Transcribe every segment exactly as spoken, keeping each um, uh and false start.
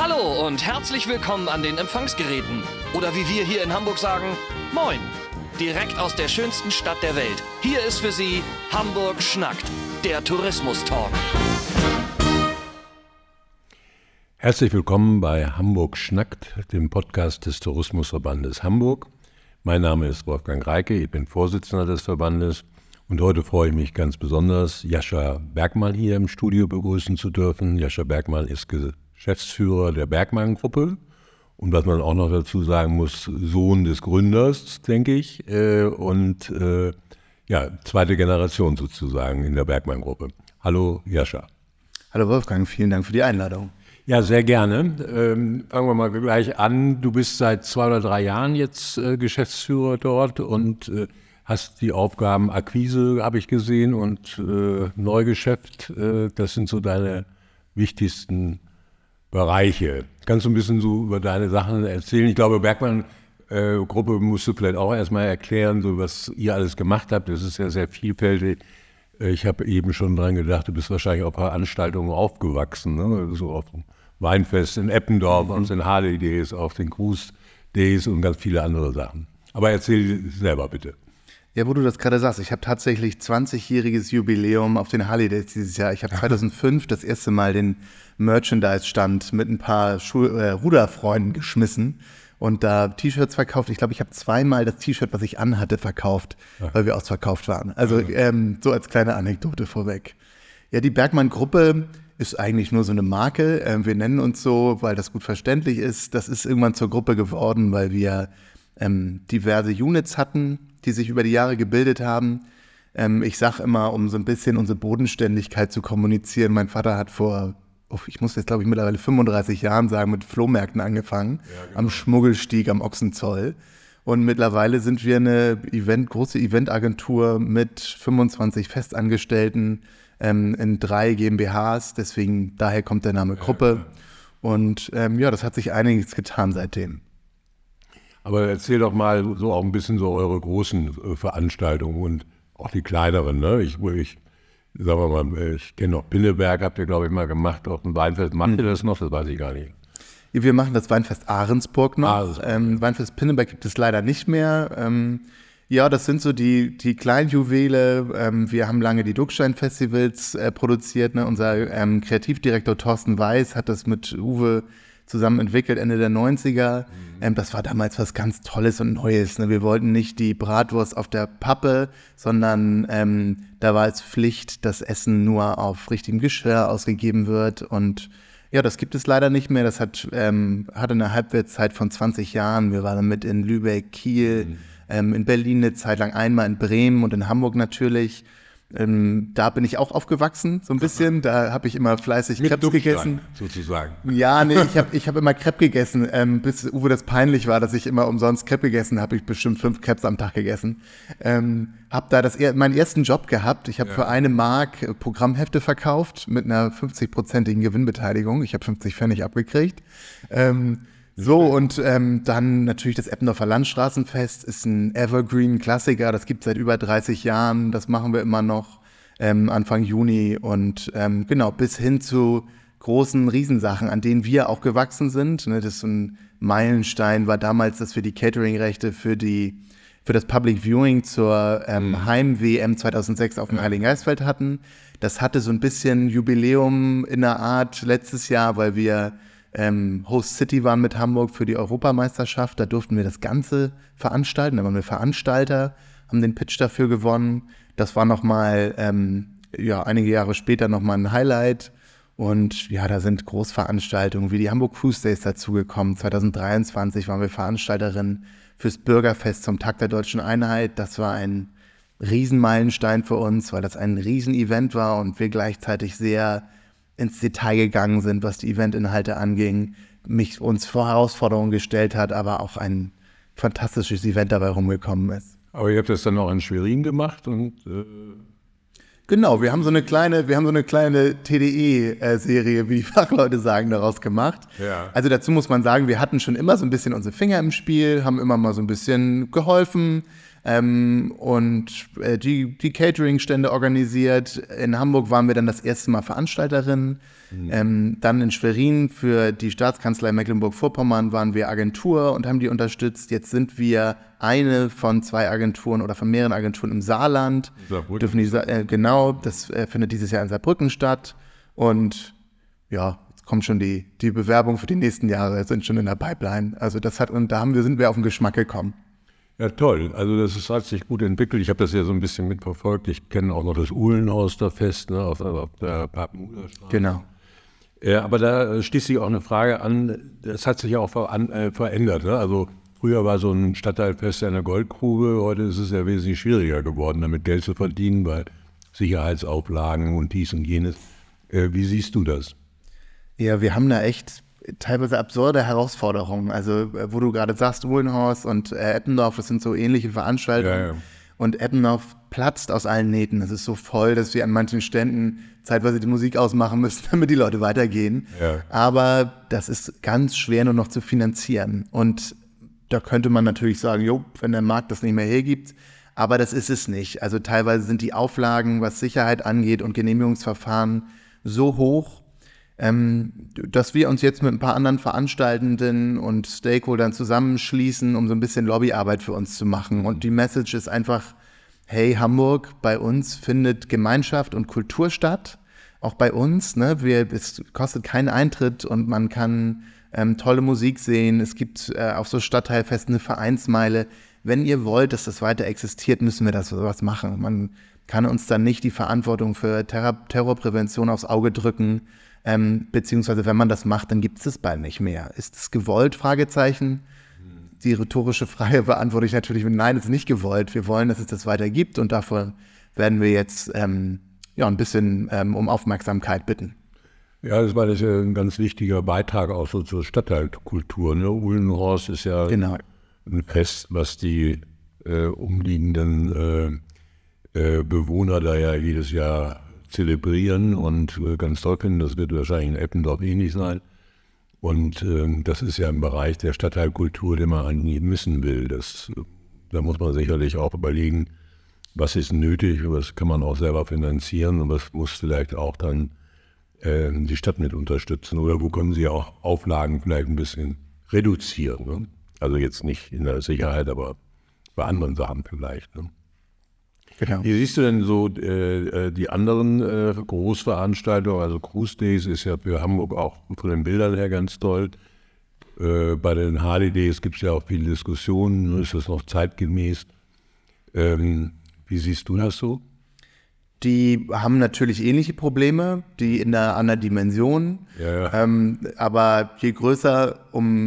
Hallo und herzlich willkommen an den Empfangsgeräten. Oder wie wir hier in Hamburg sagen, Moin. Direkt aus der schönsten Stadt der Welt. Hier ist für Sie Hamburg schnackt, der Tourismus-Talk. Herzlich willkommen bei Hamburg schnackt, dem Podcast des Tourismusverbandes Hamburg. Mein Name ist Wolfgang Reike, ich bin Vorsitzender des Verbandes und heute freue ich mich ganz besonders, Jascha Bergmann hier im Studio begrüßen zu dürfen. Jascha Bergmann ist Geschäftsführer der Bergmann-Gruppe und was man auch noch dazu sagen muss, Sohn des Gründers, denke ich, und ja, zweite Generation sozusagen in der Bergmann-Gruppe. Hallo Jascha. Hallo Wolfgang, vielen Dank für die Einladung. Ja, sehr gerne. Ähm, fangen wir mal gleich an. Du bist seit zwei oder drei Jahren jetzt äh, Geschäftsführer dort und äh, hast die Aufgaben Akquise, habe ich gesehen, und äh, Neugeschäft. Äh, das sind so deine wichtigsten Bereiche. Kannst du ein bisschen so über deine Sachen erzählen? Ich glaube, Bergmann-Gruppe äh, musst du vielleicht auch erstmal erklären, so was ihr alles gemacht habt. Das ist ja sehr vielfältig. Ich habe eben schon dran gedacht, du bist wahrscheinlich auf Veranstaltungen aufgewachsen, ne? So auf dem Weinfest in Eppendorf, mhm. auf den Harley Days, auf den Cruise Days und ganz viele andere Sachen. Aber erzähl selber bitte. Ja, wo du das gerade sagst, ich habe tatsächlich zwanzigjähriges Jubiläum auf den Harley Days dieses Jahr. Ich habe zweitausendfünf das erste Mal den Merchandise-Stand mit ein paar Schul- äh, Ruderfreunden geschmissen und da T-Shirts verkauft. Ich glaube, ich habe zweimal das T-Shirt, was ich anhatte, verkauft, ja. weil wir ausverkauft waren. Also ähm, so als kleine Anekdote vorweg. Ja, die Bergmann-Gruppe ist eigentlich nur so eine Marke. Ähm, wir nennen uns so, weil das gut verständlich ist. Das ist irgendwann zur Gruppe geworden, weil wir ähm, diverse Units hatten, die sich über die Jahre gebildet haben. Ähm, ich sage immer, um so ein bisschen unsere Bodenständigkeit zu kommunizieren, mein Vater hat vor, oh, ich muss jetzt glaube ich mittlerweile fünfunddreißig Jahren sagen, mit Flohmärkten angefangen, ja, genau. am Schmuggelstieg, am Ochsenzoll. Und mittlerweile sind wir eine Event, große Eventagentur mit fünfundzwanzig Festangestellten, ähm, in drei GmbHs, deswegen daher kommt der Name Gruppe. Ja, ja. Und ähm, ja, das hat sich einiges getan seitdem. Aber erzähl doch mal so auch ein bisschen so eure großen äh, Veranstaltungen und auch die kleineren, ne? Ich, ich sagen wir mal, ich kenne noch Pinneberg, habt ihr glaube ich mal gemacht, auf dem Weinfest. Macht hm. ihr das noch? Das weiß ich gar nicht. Wir machen das Weinfest Ahrensburg noch. Ahrensburg. Ähm, Weinfest Pinneberg gibt es leider nicht mehr. Ähm, ja, das sind so die, die Kleinjuwele. Ähm, wir haben lange die Duckstein-Festivals äh, produziert. Ne? Unser ähm, Kreativdirektor Thorsten Weiß hat das mit Uwe zusammen entwickelt, Ende der neunziger. Mhm. Ähm, das war damals was ganz Tolles und Neues. Ne? Wir wollten nicht die Bratwurst auf der Pappe, sondern ähm, da war es Pflicht, dass Essen nur auf richtigem Geschirr ausgegeben wird. Und ja, das gibt es leider nicht mehr. Das hat, ähm, hatte eine Halbwertszeit von zwanzig Jahren. Wir waren mit in Lübeck, Kiel, mhm. ähm, in Berlin eine Zeit lang, einmal in Bremen und in Hamburg natürlich. Ähm, da bin ich auch aufgewachsen, so ein bisschen. Da habe ich immer fleißig Mit Crepes Duckstein, gegessen. sozusagen. Ja, nee, ich habe ich hab immer Crepe gegessen. Ähm, bis Uwe das peinlich war, dass ich immer umsonst Crepe gegessen habe. Ich bestimmt fünf Crepes am Tag gegessen. Ähm, habe da das, meinen ersten Job gehabt. Ich habe ja. für eine Mark Programmhefte verkauft mit einer fünfzig-prozentigen Gewinnbeteiligung. Ich habe fünfzig Pfennig abgekriegt. Ähm, So, und ähm, dann natürlich das Eppendorfer Landstraßenfest ist ein Evergreen-Klassiker, das gibt es seit über dreißig Jahren, das machen wir immer noch ähm, Anfang Juni und ähm, genau, bis hin zu großen Riesensachen, an denen wir auch gewachsen sind. Ne, das ist so ein Meilenstein, war damals, dass wir die Catering-Rechte für die für das Public Viewing zur ähm, mhm. Heim-W M zweitausendsechs auf dem ja. Heiligengeistfeld hatten. Das hatte so ein bisschen Jubiläum in der Art letztes Jahr, weil wir Ähm, Host City waren mit Hamburg für die Europameisterschaft, da durften wir das Ganze veranstalten, da waren wir Veranstalter, haben den Pitch dafür gewonnen. Das war nochmal, ähm, ja, einige Jahre später nochmal ein Highlight. Und ja, da sind Großveranstaltungen wie die Hamburg Cruise Days dazugekommen. zweitausenddreiundzwanzig waren wir Veranstalterin fürs Bürgerfest zum Tag der Deutschen Einheit. Das war ein Riesenmeilenstein für uns, weil das ein Riesenevent war und wir gleichzeitig sehr ins Detail gegangen sind, was die Eventinhalte anging, mich uns vor Herausforderungen gestellt hat, aber auch ein fantastisches Event dabei rumgekommen ist. Aber ihr habt das dann auch in Schwerin gemacht und äh Genau, wir haben so eine kleine, wir haben so eine kleine T D E-Serie, wie die Fachleute sagen, daraus gemacht. Ja. Also dazu muss man sagen, wir hatten schon immer so ein bisschen unsere Finger im Spiel, haben immer mal so ein bisschen geholfen. ähm, und äh, die, die Catering-Stände organisiert. In Hamburg waren wir dann das erste Mal Veranstalterin. Mhm. Ähm, dann in Schwerin für die Staatskanzlei Mecklenburg-Vorpommern waren wir Agentur und haben die unterstützt. Jetzt sind wir eine von zwei Agenturen oder von mehreren Agenturen im Saarland. Dürfen die, äh, genau, das äh, findet dieses Jahr in Saarbrücken statt. Und ja, jetzt kommt schon die, die Bewerbung für die nächsten Jahre, sind schon in der Pipeline. Also das hat, und da haben wir, sind wir auf den Geschmack gekommen. Ja, toll. Also das ist, hat sich gut entwickelt. Ich habe das ja so ein bisschen mitverfolgt. Ich kenne auch noch das Uhlenhaus da fest, ne, auf, auf der Papenhuder-Straße. Genau. Ja, aber da stieß sich auch eine Frage an, das hat sich ja auch ver, an, äh, verändert. Ne? Also früher war so ein Stadtteilfest eine Goldgrube, heute ist es ja wesentlich schwieriger geworden, damit Geld zu verdienen, bei Sicherheitsauflagen und dies und jenes. Äh, wie siehst du das? Ja, wir haben da echt teilweise absurde Herausforderungen. Also wo du gerade sagst, Uhlenhaus und äh, Eppendorf, das sind so ähnliche Veranstaltungen. Ja, ja. Und Eppendorf platzt aus allen Nähten. Es ist so voll, dass wir an manchen Ständen zeitweise die Musik ausmachen müssen, damit die Leute weitergehen. Ja. Aber das ist ganz schwer nur noch zu finanzieren. Und da könnte man natürlich sagen, jo, wenn der Markt das nicht mehr hergibt. Aber das ist es nicht. Also teilweise sind die Auflagen, was Sicherheit angeht und Genehmigungsverfahren so hoch, ähm, dass wir uns jetzt mit ein paar anderen Veranstaltenden und Stakeholdern zusammenschließen, um so ein bisschen Lobbyarbeit für uns zu machen. Und die Message ist einfach, hey Hamburg, bei uns findet Gemeinschaft und Kultur statt, auch bei uns. Ne? Wir, es kostet keinen Eintritt und man kann ähm, tolle Musik sehen. Es gibt äh, auf so Stadtteilfesten eine Vereinsmeile. Wenn ihr wollt, dass das weiter existiert, müssen wir das sowas machen. Man kann uns dann nicht die Verantwortung für Terror- Terrorprävention aufs Auge drücken. Ähm, beziehungsweise wenn man das macht, dann gibt es es bald nicht mehr. Ist es gewollt? Fragezeichen. Die rhetorische Frage beantworte ich natürlich mit Nein, es ist nicht gewollt. Wir wollen, dass es das weiter gibt und davor werden wir jetzt ähm, ja, ein bisschen ähm, um Aufmerksamkeit bitten. Ja, das war das ja ein ganz wichtiger Beitrag auch so zur Stadtteilkultur. Ne? Uhlenhorst ist ja genau. ein Fest, was die äh, umliegenden äh, äh, Bewohner da ja jedes Jahr zelebrieren und äh, ganz toll finden. Das wird wahrscheinlich in Eppendorf ähnlich sein. Und äh, das ist ja ein Bereich der Stadtteilkultur, den man eigentlich missen will. Das, da muss man sicherlich auch überlegen, was ist nötig, was kann man auch selber finanzieren und was muss vielleicht auch dann äh, die Stadt mit unterstützen. Oder wo können sie auch Auflagen vielleicht ein bisschen reduzieren. Ne? Also jetzt nicht in der Sicherheit, aber bei anderen Sachen vielleicht. Ne? Genau. Wie siehst du denn so äh, die anderen äh, Großveranstaltungen? Also Cruise Days ist ja für Hamburg auch von den Bildern her ganz toll. Äh, bei den Harley Days gibt es ja auch viele Diskussionen. Ist das noch zeitgemäß? Ähm, wie siehst du das so? Die haben natürlich ähnliche Probleme, die in einer anderen Dimension. Ja, ja. Ähm, aber je größer,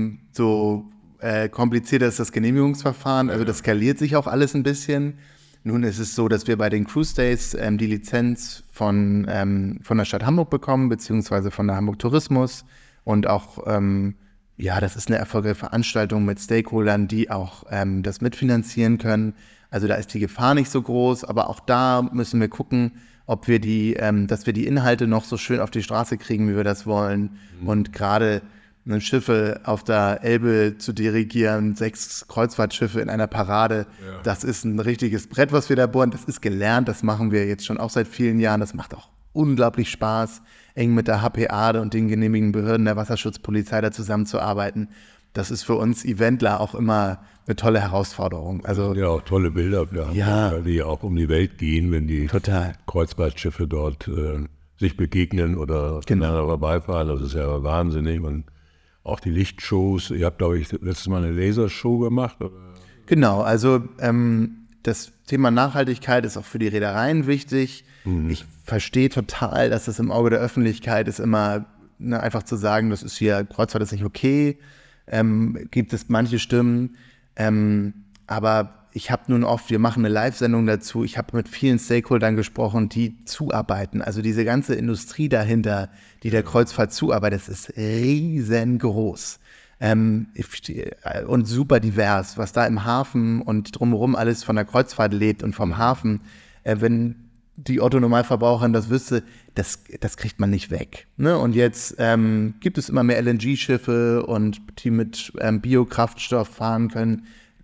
umso äh, komplizierter ist das Genehmigungsverfahren. Also das skaliert sich auch alles ein bisschen. Nun ist es so, dass wir bei den Cruise Days ähm, die Lizenz von, ähm, von der Stadt Hamburg bekommen, beziehungsweise von der Hamburg Tourismus. Und auch, ähm, ja, das ist eine erfolgreiche Veranstaltung mit Stakeholdern, die auch ähm, das mitfinanzieren können. Also da ist die Gefahr nicht so groß, aber auch da müssen wir gucken, ob wir die, ähm, dass wir die Inhalte noch so schön auf die Straße kriegen, wie wir das wollen. Mhm. Und gerade Schiffe auf der Elbe zu dirigieren, sechs Kreuzfahrtschiffe in einer Parade, ja. Das ist ein richtiges Brett, was wir da bohren. Das ist gelernt, das machen wir jetzt schon auch seit vielen Jahren. Das macht auch unglaublich Spaß, eng mit der H P A und den genehmigenden Behörden der Wasserschutzpolizei da zusammenzuarbeiten. Das ist für uns Eventler auch immer eine tolle Herausforderung. Also ja, auch tolle Bilder für Hamburg, ja. Die auch um die Welt gehen, wenn die Total. Kreuzfahrtschiffe dort äh, sich begegnen oder genau. vorbeifahren. Das ist ja wahnsinnig. Und auch die Lichtshows. Ihr habt, glaube ich, letztes Mal eine Lasershow gemacht. Oder? Genau, also ähm, das Thema Nachhaltigkeit ist auch für die Reedereien wichtig. Mhm. Ich verstehe total, dass das im Auge der Öffentlichkeit ist immer ne, einfach zu sagen, das ist hier, Kreuzfahrt ist nicht okay. Ähm, gibt es manche Stimmen. Ähm, aber ich habe nun oft, wir machen eine Live-Sendung dazu, ich habe mit vielen Stakeholdern gesprochen, die zuarbeiten. Also diese ganze Industrie dahinter, die der Kreuzfahrt zuarbeitet, das ist riesengroß. Ähm, und super divers, was da im Hafen und drumherum alles von der Kreuzfahrt lebt und vom Hafen. Äh, wenn die Otto-Normalverbraucherin das wüsste, das, das kriegt man nicht weg. Ne? Und jetzt ähm, gibt es immer mehr L N G-Schiffe und die mit ähm, Biokraftstoff fahren können.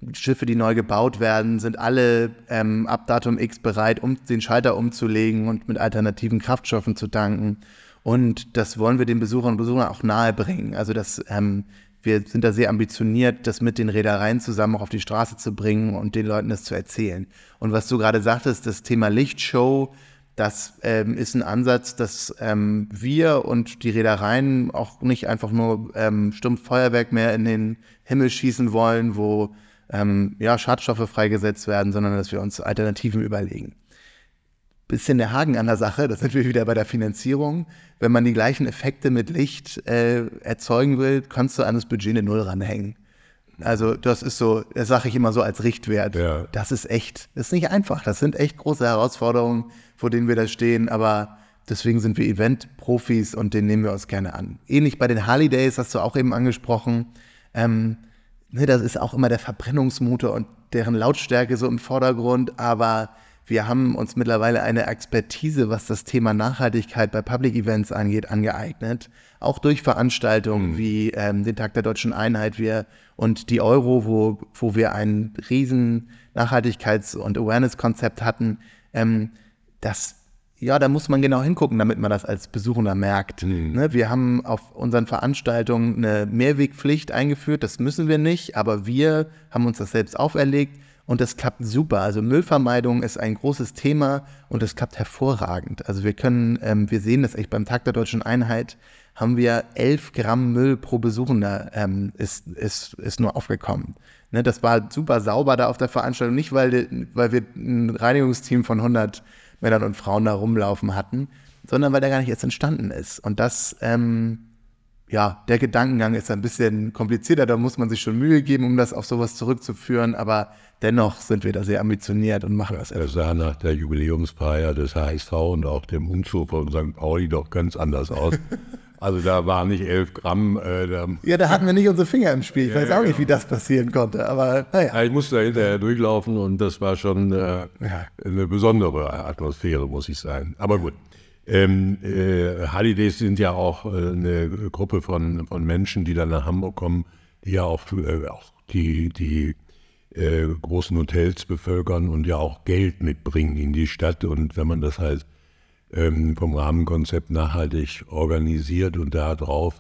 Schiffe, die neu gebaut werden, sind alle ähm, ab Datum X bereit, um den Schalter umzulegen und mit alternativen Kraftstoffen zu tanken. Und das wollen wir den Besuchern und Besuchern auch nahebringen. Also das, ähm, wir sind da sehr ambitioniert, das mit den Reedereien zusammen auch auf die Straße zu bringen und den Leuten das zu erzählen. Und was du gerade sagtest, das Thema Lichtshow, das ähm, ist ein Ansatz, dass ähm, wir und die Reedereien auch nicht einfach nur ähm, stumpf Feuerwerk mehr in den Himmel schießen wollen, wo ähm, ja, Schadstoffe freigesetzt werden, sondern dass wir uns Alternativen überlegen. Bisschen der Haken an der Sache, da sind wir wieder bei der Finanzierung. Wenn man die gleichen Effekte mit Licht äh, erzeugen will, kannst du an das Budget eine Null ranhängen. Also das ist so, das sage ich immer so als Richtwert. Ja. Das ist echt, das ist nicht einfach. Das sind echt große Herausforderungen, vor denen wir da stehen. Aber deswegen sind wir Event-Profis und den nehmen wir uns gerne an. Ähnlich bei den Harley Days, hast du auch eben angesprochen. Ähm, ne, das ist auch immer der Verbrennungsmotor und deren Lautstärke so im Vordergrund. Aber wir haben uns mittlerweile eine Expertise, was das Thema Nachhaltigkeit bei Public Events angeht, angeeignet. Auch durch Veranstaltungen mhm. wie ähm, den Tag der Deutschen Einheit wir und die Euro, wo, wo wir ein riesen Nachhaltigkeits- und Awareness-Konzept hatten. Ähm, das, ja, da muss man genau hingucken, damit man das als Besucher merkt. Mhm. Ne, wir haben auf unseren Veranstaltungen eine Mehrwegpflicht eingeführt. Das müssen wir nicht, aber wir haben uns das selbst auferlegt. Und das klappt super. Also Müllvermeidung ist ein großes Thema und das klappt hervorragend. Also wir können, ähm, wir sehen das echt beim Tag der Deutschen Einheit, haben wir elf Gramm Müll pro Besuchender ähm, ist, ist, ist nur aufgekommen. Ne, das war super sauber da auf der Veranstaltung, nicht weil, weil wir ein Reinigungsteam von hundert Männern und Frauen da rumlaufen hatten, sondern weil der gar nicht erst entstanden ist. Und das, ähm, ja, der Gedankengang ist ein bisschen komplizierter, da muss man sich schon Mühe geben, um das auf sowas zurückzuführen, aber dennoch sind wir da sehr ambitioniert und machen das. Das sah nach der Jubiläumsfeier des H S V und auch dem Umzug von Sankt Pauli doch ganz anders aus. Also da waren nicht elf Gramm. Äh, da ja, da hatten wir nicht unsere Finger im Spiel. Ich ja, weiß auch ja, nicht, wie das passieren konnte, aber naja. Ja, ich musste da hinterher durchlaufen und das war schon äh, ja. eine besondere Atmosphäre, muss ich sagen. Aber gut. Ähm, äh, Harley Days sind ja auch äh, eine Gruppe von, von Menschen, die dann nach Hamburg kommen, die ja auch, äh, auch die, die äh, großen Hotels bevölkern und ja auch Geld mitbringen in die Stadt. Und wenn man das halt ähm, vom Rahmenkonzept nachhaltig organisiert und darauf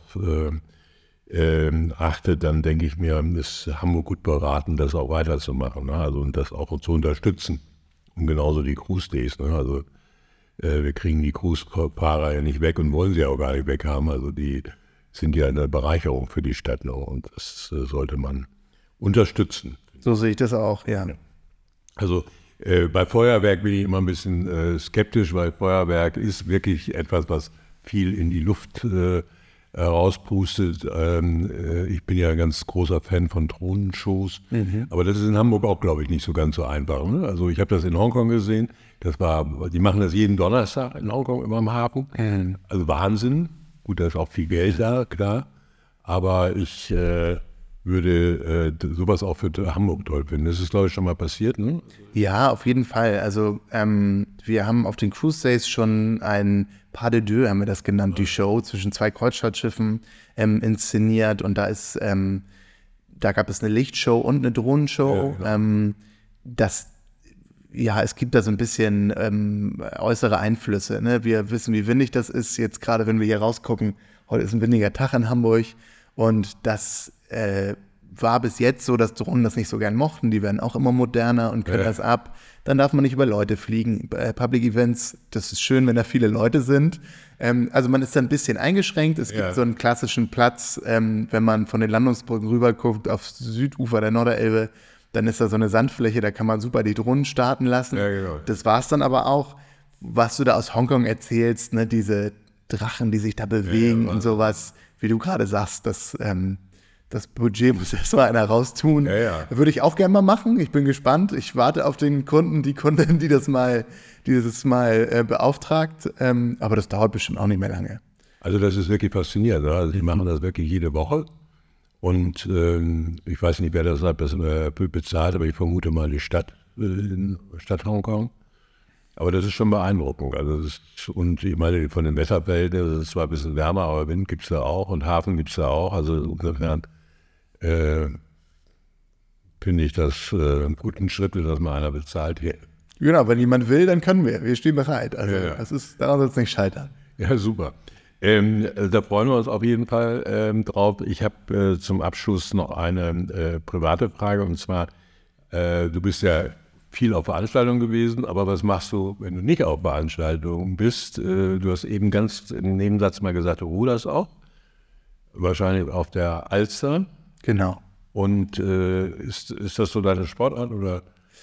äh, äh, achtet, dann denke ich mir, ist Hamburg gut beraten, das auch weiterzumachen, ne? Also und das auch zu unterstützen. Und genauso die Cruise Days, ne? Also wir kriegen die Cruise-Fahrer ja nicht weg und wollen sie auch gar nicht weg haben. Also die sind ja eine Bereicherung für die Stadt noch und das äh, sollte man unterstützen. So sehe ich das auch, ja. Also äh, bei Feuerwerk bin ich immer ein bisschen äh, skeptisch, weil Feuerwerk ist wirklich etwas, was viel in die Luft äh, rauspustet. Ähm, äh, ich bin ja ein ganz großer Fan von Drohnenshows, mhm. aber das ist in Hamburg auch, glaube ich, nicht so ganz so einfach. Ne? Also ich habe das in Hongkong gesehen. Das war, die machen das jeden Donnerstag in Hongkong immer im Hafen. Mhm. Also Wahnsinn. Gut, da ist auch viel Geld da, klar. Aber ich äh, würde äh, sowas auch für Hamburg toll finden. Das ist, glaube ich, schon mal passiert, ne? Ja, auf jeden Fall. Also ähm, wir haben auf den Cruise Days schon ein Pas de deux, haben wir das genannt, die Show zwischen zwei Kreuzfahrtschiffen ähm, inszeniert. Und da ist, ähm, da gab es eine Lichtshow und eine Drohnenshow. Ja, genau. ähm, das Ja, es gibt da so ein bisschen ähm, äußere Einflüsse. Ne? Wir wissen, wie windig das ist. Jetzt gerade, wenn wir hier rausgucken, heute ist ein windiger Tag in Hamburg. Und das äh, war bis jetzt so, dass Drohnen das nicht so gern mochten. Die werden auch immer moderner und können ja. das ab. Dann darf man nicht über Leute fliegen. Bei Public Events, das ist schön, wenn da viele Leute sind. Ähm, also man ist da ein bisschen eingeschränkt. Es ja. gibt so einen klassischen Platz, ähm, wenn man von den Landungsbrücken rüber guckt, aufs Südufer der Norderelbe. Dann ist da so eine Sandfläche, da kann man super die Drohnen starten lassen. Ja, genau. Das war es dann aber auch, was du da aus Hongkong erzählst, ne, diese Drachen, die sich da bewegen ja, ja, und sowas, wie du gerade sagst, das, ähm, das Budget muss erst mal einer raustun. Ja, ja. Würde ich auch gerne mal machen. Ich bin gespannt. Ich warte auf den Kunden, die Kundin, die das mal, dieses Mal äh, beauftragt. Ähm, aber das dauert bestimmt auch nicht mehr lange. Also das ist wirklich faszinierend. Also die machen das wirklich jede Woche. Und ähm, ich weiß nicht, wer das äh, bezahlt, aber ich vermute mal die Stadt, äh, Stadt Hongkong. Aber das ist schon beeindruckend. Also das ist, und ich meine, von den Wetterfeldern, das ist zwar ein bisschen wärmer, aber Wind gibt es da auch und Hafen gibt es da auch. Also insofern äh, finde ich das äh, einen guten Schritt, dass mal einer bezahlt hier. Genau, wenn jemand will, dann können wir. Wir stehen bereit. Also Ja, ja. das ist, daran soll es nicht scheitern. Ja, super. Ähm, da freuen wir uns auf jeden Fall ähm, drauf. Ich habe äh, zum Abschluss noch eine äh, private Frage, und zwar, äh, du bist ja viel auf Veranstaltungen gewesen, aber was machst du, wenn du nicht auf Veranstaltungen bist? Äh, du hast eben ganz im Nebensatz mal gesagt, du ruderst auch, wahrscheinlich auf der Alster. Genau. Und äh, ist, ist das so deine Sportart, oder?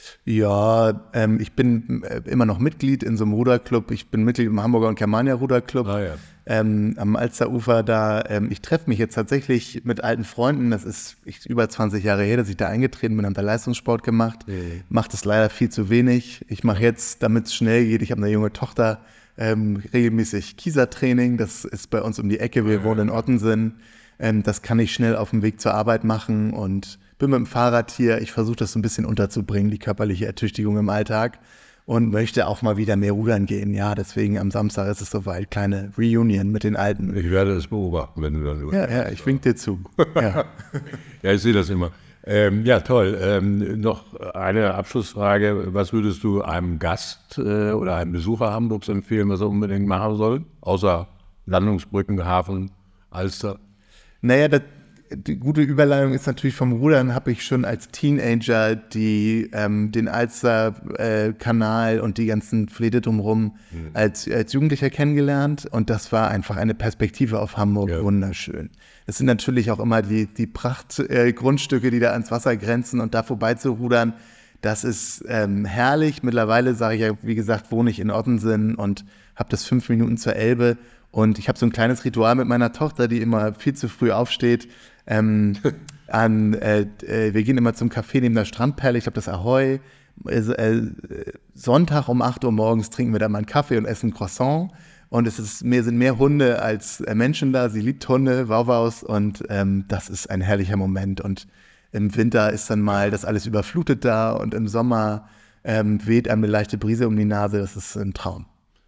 Ja, ähm, ich bin äh, immer noch Mitglied in so einem Ruderclub. Ich bin Mitglied im Hamburger und Germania Ruderclub Ah, ja. ähm, am Alsterufer. Da, ähm, ich treffe mich jetzt tatsächlich mit alten Freunden. Das ist ich, über zwanzig Jahre her, dass ich da eingetreten bin, habe da Leistungssport gemacht. Mhm. Mache das leider viel zu wenig. Ich mache jetzt, damit es schnell geht, ich habe eine junge Tochter, ähm, regelmäßig Kiesertraining. Das ist bei uns um die Ecke. Wir ja, wohnen in ja. Ottensen. Ähm, das kann ich schnell auf dem Weg zur Arbeit machen und bin mit dem Fahrrad hier. Ich versuche das so ein bisschen unterzubringen, die körperliche Ertüchtigung im Alltag, und möchte auch mal wieder mehr rudern gehen. Ja, deswegen am Samstag ist es soweit, kleine Reunion mit den Alten. Ich werde es beobachten, wenn du dann... Ja, ja, ich wink dir zu. Ja. Ja, ich sehe das immer. Ähm, ja, toll. Ähm, noch eine Abschlussfrage. Was würdest du einem Gast äh, oder einem Besucher Hamburgs empfehlen, was er unbedingt machen soll? Außer Landungsbrücken, Hafen, Alster? Naja, das, die gute Überleitung ist natürlich, vom Rudern habe ich schon als Teenager die, ähm, den Alster-Kanal äh, und die ganzen Fläche drumherum mhm. als, als Jugendlicher kennengelernt, und das war einfach eine Perspektive auf Hamburg, ja. Wunderschön. Es sind natürlich auch immer die, die Prachtgrundstücke, äh, die da ans Wasser grenzen, und da vorbei zu rudern, das ist ähm, herrlich. Mittlerweile, sage ich ja, wie gesagt, wohne ich in Ottensen und habe das fünf Minuten zur Elbe. Und ich habe so ein kleines Ritual mit meiner Tochter, die immer viel zu früh aufsteht. Ähm, an, äh, äh, wir gehen immer zum Café neben der Strandperle, ich glaube das Ahoy. Äh, äh, Sonntag um acht Uhr morgens trinken wir da mal einen Kaffee und essen Croissant. Und es ist mehr, sind mehr Hunde als äh, Menschen da. Sie liebt Hunde, Wauwaus, und ähm, das ist ein herrlicher Moment. Und im Winter ist dann mal das alles überflutet da, und im Sommer ähm, weht einem eine leichte Brise um die Nase. Das ist ein Traum.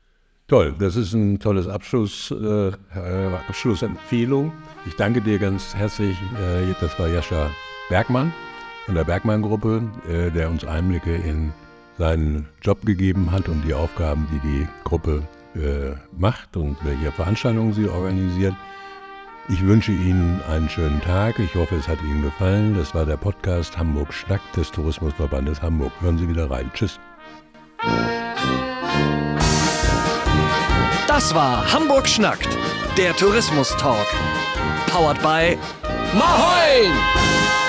Toll, das ist ein tolles Abschluss, äh, Abschlussempfehlung. Ich danke dir ganz herzlich. Äh, das war Jascha Bergmann von der Bergmann-Gruppe, äh, der uns Einblicke in seinen Job gegeben hat und die Aufgaben, die die Gruppe äh, macht und welche Veranstaltungen sie organisiert. Ich wünsche Ihnen einen schönen Tag. Ich hoffe, es hat Ihnen gefallen. Das war der Podcast Hamburg Schnackt des Tourismusverbandes Hamburg. Hören Sie wieder rein. Tschüss. Das war Hamburg Schnackt, der Tourismus-Talk. Powered by Moin!